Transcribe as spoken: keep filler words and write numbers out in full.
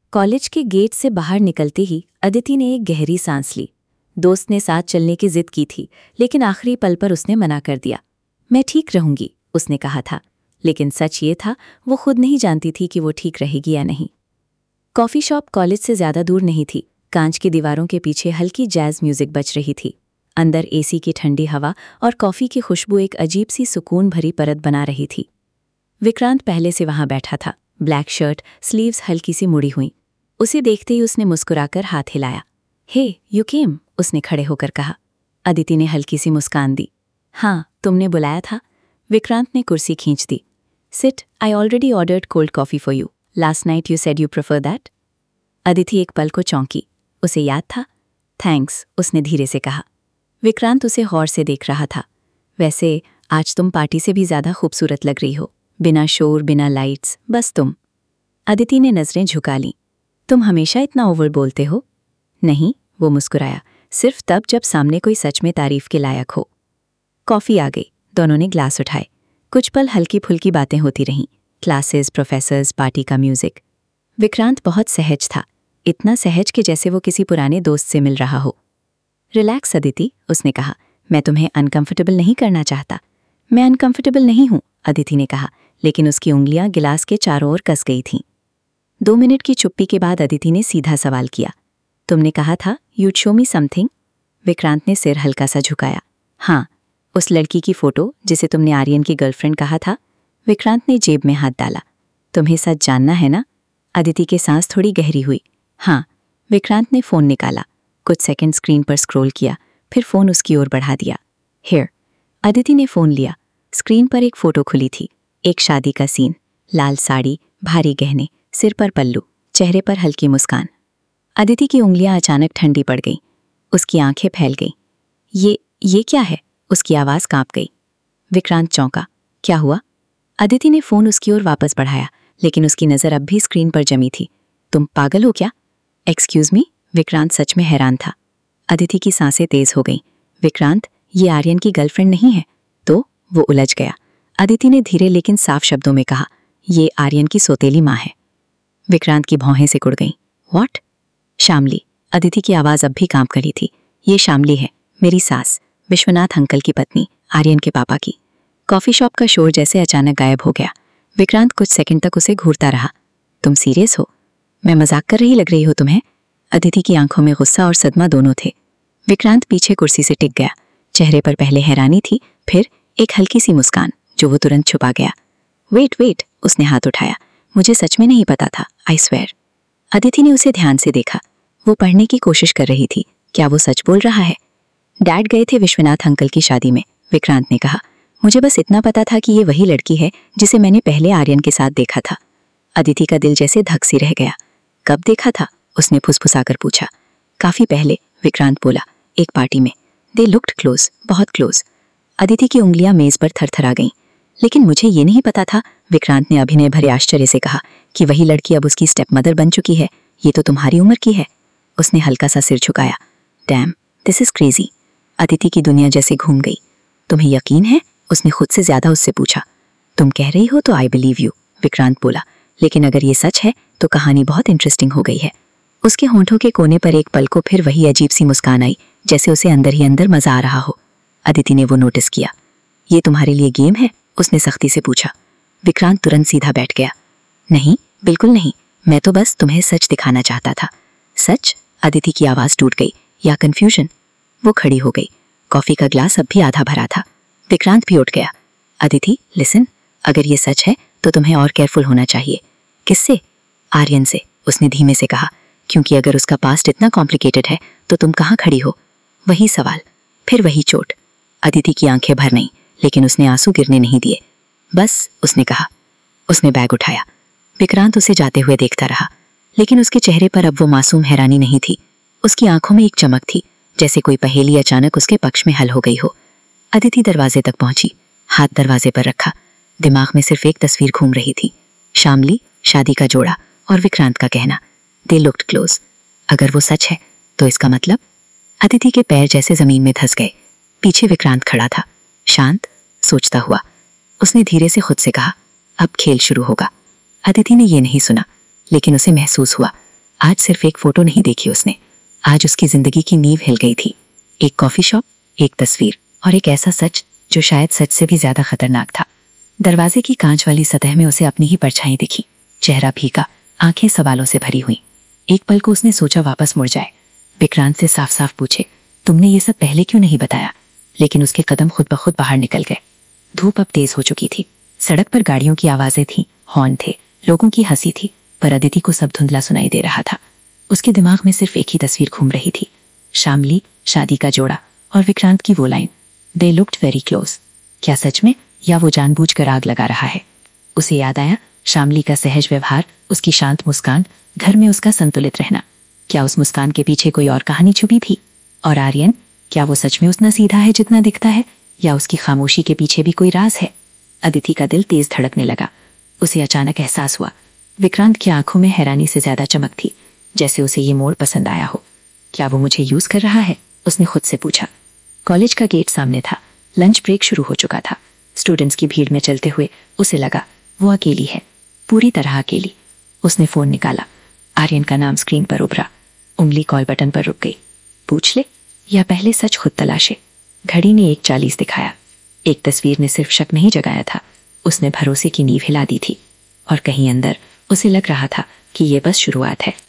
College के gate से बाहर निकलते ही अदिति ने एक गहरी सांस ली। दोस्त ने साथ चलने की जिद की थी, लेकिन आखिरी पल पर उसने मना कर दिया। मैं ठीक रहूंगी, उसने कहा था, लेकिन सच ये था वो खुद नहीं जानती थी कि वो ठीक रहेगी या नहीं। कॉफ़ी शॉप कॉलेज से ज़्यादा दूर नहीं थी। कांच की दीवारों के पीछे हल्की जैज़ म्यूजिक बज रही थी। अंदर एसी की ठंडी हवा और कॉफ़ी की खुशबू एक अजीब सी सुकून भरी परत बना रही थी। विक्रांत पहले से वहां बैठा था, ब्लैक शर्ट, स्लीव्स हल्की सी मुड़ी हुई। उसे देखते ही उसने मुस्कुराकर हाथ हिलाया। हे यू केम, उसने खड़े होकर कहा। अदिति ने हल्की सी मुस्कान दी। हाँ, तुमने बुलाया था। विक्रांत ने कुर्सी खींच दी। Sit, I already ordered cold coffee for you. Last night you said you prefer that. Aditi एक पल को चौंकी। उसे याद था। थैंक्स, उसने धीरे से कहा। विक्रांत उसे गौर से देख रहा था। वैसे आज तुम पार्टी से भी ज्यादा खूबसूरत लग रही हो, बिना शोर, बिना लाइट्स, बस तुम। अदिति ने नजरें झुका लीं। तुम हमेशा इतना ओवर बोलते हो? नहीं, वो मुस्कुराया, सिर्फ तब जब सामने कोई सच में तारीफ के लायक हो। कॉफी आ गई, दोनों ने ग्लास उठाए। कुछ पल हल्की फुल्की बातें होती रहीं, क्लासेस, प्रोफेसर्स, पार्टी का म्यूजिक। विक्रांत बहुत सहज था, इतना सहज कि जैसे वो किसी पुराने दोस्त से मिल रहा हो। रिलैक्स अदिति, उसने कहा, मैं तुम्हें अनकंफर्टेबल नहीं करना चाहता। मैं अनकंफर्टेबल नहीं हूं, अदिति ने कहा, लेकिन उसकी उंगलियां गिलास के चारों ओर कस गई थीं। दो मिनट की चुप्पी के बाद अदिति ने सीधा सवाल किया। तुमने कहा था you'd show me something. Vikrant ने सिर हल्का सा झुकाया। हाँ, उस लड़की की फोटो जिसे तुमने आर्यन की गर्लफ्रेंड कहा था। विक्रांत ने जेब में हाथ डाला। तुम्हें सच जानना है ना? अदिति के सांस थोड़ी गहरी हुई। हाँ। विक्रांत ने फोन निकाला, कुछ सेकंड स्क्रीन पर स्क्रॉल किया, फिर फोन उसकी ओर बढ़ा दिया। हियर। अदिति ने फोन लिया। स्क्रीन पर एक फोटो खुली थी, एक शादी का सीन, लाल साड़ी, भारी गहने, सिर पर पल्लू, चेहरे पर हल्की मुस्कान। अदिति की उंगलियां अचानक ठंडी पड़ गईं, उसकी आंखें फैल गईं। ये ये क्या है? उसकी आवाज कांप गई। विक्रांत चौंका। क्या हुआ? अदिति ने फोन उसकी ओर वापस बढ़ाया, लेकिन उसकी नजर अब भी स्क्रीन पर जमी थी। तुम पागल हो क्या? Excuse me? विक्रांत सच में हैरान था। अदिति की सांसें तेज हो गईं। विक्रांत, ये आर्यन की गर्लफ्रेंड नहीं है। तो वो उलझ गया। अदिति ने धीरे लेकिन साफ शब्दों में कहा, ये आर्यन की सौतेली माँ है। विक्रांत की भौहें सिकुड़ गईं। व्हाट? शामली। अदिति की आवाज अब भी कांप रही थी। ये शामली है, मेरी सास, विश्वनाथ अंकल की पत्नी, आर्यन के पापा की। कॉफी शॉप का शोर जैसे अचानक गायब हो गया। विक्रांत कुछ सेकंड तक उसे घूरता रहा। तुम सीरियस हो? मैं मजाक कर रही लग रही हो तुम्हें? अदिति की आंखों में गुस्सा और सदमा दोनों थे। विक्रांत पीछे कुर्सी से टिक गया। चेहरे पर पहले हैरानी थी, फिर एक हल्की सी मुस्कान जो वो तुरंत छुपा गया। वेट वेट, उसने हाथ उठाया। मुझे सच में नहीं पता था, आई स्वेयर। अदिति ने उसे ध्यान से देखा। वो पढ़ने की कोशिश कर रही थी। क्या वो सच बोल रहा है? डैड गए थे विश्वनाथ अंकल की शादी में, विक्रांत ने कहा। मुझे बस इतना पता था कि ये वही लड़की है जिसे मैंने पहले आर्यन के साथ देखा था। अदिति का दिल जैसे धक सी रह गया। कब देखा था? उसने फुसफुसाकर पूछा। काफी पहले, विक्रांत बोला, एक पार्टी में। दे लुक्ड क्लोज, बहुत क्लोज। अदिति की उंगलियां मेज पर थरथरा गईं। लेकिन मुझे ये नहीं पता था, विक्रांत ने अभिनय भरे आश्चर्य से कहा, कि वही लड़की अब उसकी स्टेप मदर बन चुकी है। ये तो तुम्हारी उम्र की है। उसने हल्का सा सिर झुकाया। Damn, this is crazy. Aditi की दुनिया जैसे घूम गई। तुम्हें यकीन है? उसने खुद से ज्यादा उससे पूछा। तुम कह रही हो तो आई बिलीव यू, विक्रांत बोला, लेकिन अगर ये सच है तो कहानी बहुत इंटरेस्टिंग हो गई है। उसके होंठों के कोने पर एक पल को फिर वही अजीब सी मुस्कान आई, जैसे उसे अंदर ही अंदर मजा आ रहा हो। अदिति ने वो नोटिस किया। ये तुम्हारे लिए गेम है? उसने सख्ती से पूछा। विक्रांत तुरंत सीधा बैठ गया। नहीं, बिल्कुल नहीं, मैं तो बस तुम्हें सच दिखाना चाहता था। सच? अदिति की आवाज टूट गई। या कंफ्यूजन? वो खड़ी हो गई। कॉफी का ग्लास अब भी आधा भरा था। विक्रांत भी उठ गया। अदिति, लिसन, अगर ये सच है तो तुम्हें और केयरफुल होना चाहिए। किससे? आर्यन से, उसने धीमे से कहा, क्योंकि अगर उसका पास्ट इतना कॉम्प्लिकेटेड है तो तुम कहाँ खड़ी हो? वही सवाल, फिर वही चोट। अदिति की आंखें भर नहीं, लेकिन उसने आंसू गिरने नहीं दिए। बस, उसने कहा। उसने बैग उठाया। विक्रांत उसे जाते हुए देखता रहा, लेकिन उसके चेहरे पर अब वो मासूम हैरानी नहीं थी। उसकी आंखों में एक चमक थी, जैसे कोई पहेली अचानक उसके पक्ष में हल हो गई हो। अदिति दरवाजे तक पहुंची, हाथ दरवाजे पर रखा। दिमाग में सिर्फ एक तस्वीर घूम रही थी, शामली, शादी का जोड़ा और विक्रांत का कहना, दे लुक्ड क्लोज। अगर वो सच है तो इसका मतलब? अदिति के पैर जैसे जमीन में धंस गए। पीछे विक्रांत खड़ा था, शांत, सोचता हुआ। उसने धीरे से खुद से कहा, अब खेल शुरू होगा। अदिति ने ये नहीं सुना, लेकिन उसे महसूस हुआ, आज सिर्फ एक फोटो नहीं देखी उसने, आज उसकी जिंदगी की नींव हिल गई थी। एक कॉफी शॉप, एक तस्वीर और एक ऐसा सच जो शायद सच से भी ज्यादा खतरनाक था। दरवाजे की कांच वाली सतह में उसे अपनी ही परछाई दिखी, चेहरा भीगा, आंखें सवालों से भरी हुई। एक पल को उसने सोचा वापस मुड़ जाए, विक्रांत से साफ साफ पूछे, तुमने ये सब पहले क्यों नहीं बताया? लेकिन उसके कदम खुद ब खुद बाहर निकल गए। धूप अब तेज हो चुकी थी, सड़क पर गाड़ियों की आवाजें थीं, हॉर्न थे, लोगों की हंसी थी, पर अदिति को सब धुंधला सुनाई दे रहा था। उसके दिमाग में सिर्फ एक ही तस्वीर घूम रही थी, शामली, शादी का जोड़ा और विक्रांत की वो line, they looked very close. क्या सच में, या वो जानबूझकर आग लगा रहा है? उसे याद आया शामली का सहज व्यवहार, उसकी शांत मुस्कान, घर में उसका संतुलित रहना। क्या उस मुस्कान के पीछे कोई और कहानी छुपी थी? और आर्यन, क्या वो सच में उतना सीधा है जितना दिखता है, या उसकी खामोशी के पीछे भी कोई राज है? अदिति का दिल तेज धड़कने लगा। उसे अचानक एहसास हुआ विक्रांत की आंखों में हैरानी से ज्यादा चमक थी, जैसे उसे ये मोड़ पसंद आया हो। क्या वो मुझे यूज कर रहा है? उसने खुद से पूछा। कॉलेज का गेट सामने था, लंच ब्रेक शुरू हो चुका था। स्टूडेंट्स की भीड़ में चलते हुए उसे लगा वो अकेली है, पूरी तरह अकेली। उसने फोन निकाला, आर्यन का नाम स्क्रीन पर उभरा। उंगली कॉल बटन पर रुक गई। पूछ ले या पहले सच खुद तलाशे? घड़ी ने एक चालीस दिखाया। एक तस्वीर ने सिर्फ शक नहीं जगाया था, उसने भरोसे की नींव हिला दी थी। और कहीं अंदर उसे लग रहा था कि ये बस शुरुआत है।